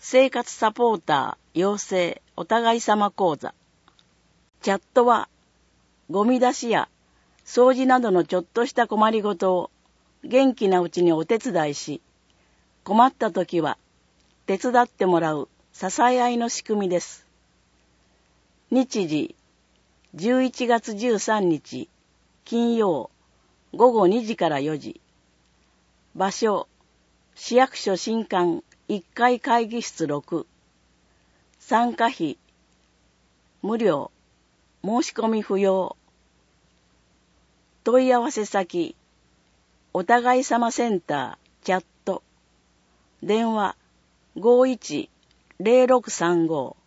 生活サポーター養成お互い様講座。チャットはゴミ出しや掃除などのちょっとした困りごとを元気なうちにお手伝いし、困った時は手伝ってもらう支え合いの仕組みです。日時11月13日金曜午後2時から4時。場所市役所新館1階会議室6。参加費無料。申し込み不要。問い合わせ先お互い様センターチャット。電話51-0635